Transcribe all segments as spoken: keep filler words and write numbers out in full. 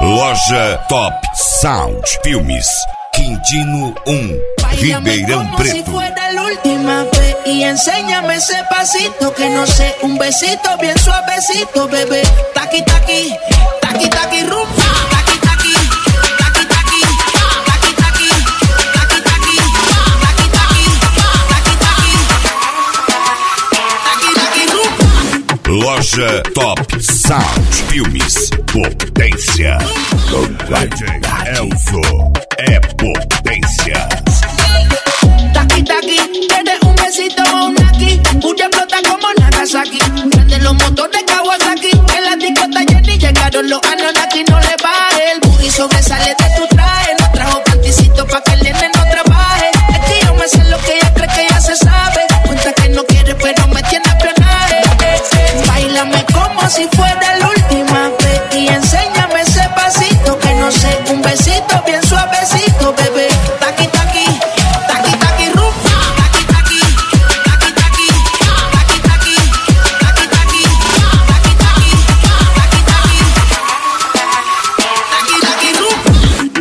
Loja Top Sound Filmes, Quintino um, Ribeirão como Preto. Si fuera la última vez y enséñame ese pasito que no sé, un besito bien suavecito, bebé. Taqui taqui, taqui taqui rumba, taqui taqui, taqui taqui, taqui taqui, taqui taqui, taqui taqui, taqui taqui, taqui taqui rumba. Loja Top Sound Filmes, potência. D J Elzo é potência. Taqui taqui, tienes un besito o un aquí. Puya flota como Nagasaki. Prende los motores Kawasaki. En la discota Jenny llegaron los Anunnaki. No le baje, el booty sobresale de tu traje. No trajo panticito pa' que el nene no trabaje. Es que yo me sé lo que ella cree que ya se sabe. Cuenta que no quiere pero me tiene espionaje. Báilame como si fuera la última vez y enséñame ese pasito que no sé, un besito bien suavecito, bebé. Taqui taqui, taqui taqui rumba, taqui taqui, taqui taqui, taqui taqui, taqui taqui, taqui taqui, taqui taqui, taqui taqui rumba.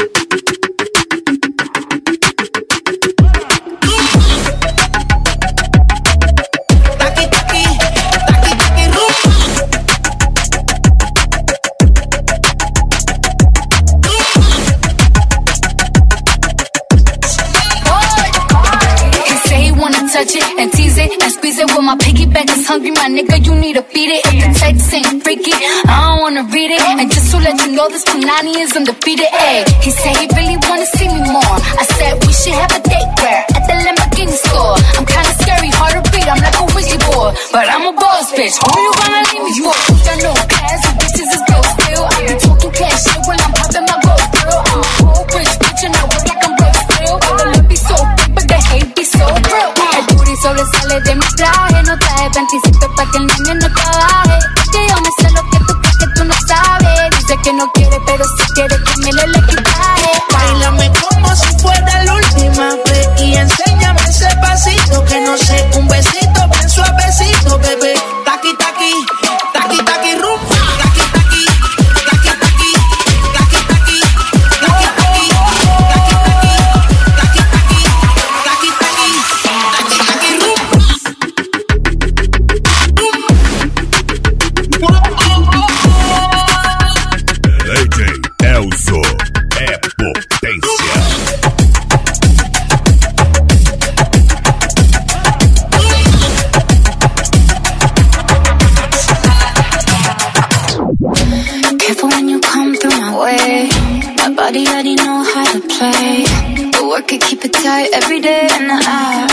Taqui taqui, taqui taqui rumba. He say he wanna touch it and tease it and squeeze it. Well, my piggyback is hungry, my nigga, you need to feed it. If the text ain't freaky, I don't wanna read it. And just to let you know, this Punani is undefeated. Ay, he say he really wanna see me more. I said we should have a date where at the Lamborghini store. I'm kinda scary, hard to read, I'm like a Ouija board, but I'm a boss bitch. Who you gonna leave me for? I know class, and bitches is broke still. I be talking cash shit when I'm popping my gold grill. I'm a whole rich bitch and I work like I'm broke still. But the love be so big, but the hate be so real. El booty sobresale de mi traje, no traje panticito pa' que el nene no trabaje. Que yo me sé lo que tú crees que tú no sabes. Dice que no quiere, pero si quiere que me le equipaje. Báilame como si fuera la última vez y enséñame ese pasito que no sé, un besito bien suavecito, bebé. Taqui taqui, taqui taqui rumba, taqui taqui, taqui taqui, taqui taqui, taqui taqui, taqui taqui, taqui taqui, taqui taqui, taqui taqui rumba. D J Elzo é potência. Careful when you come through my way. My body already know how to play. But work it, keep it tight every day and I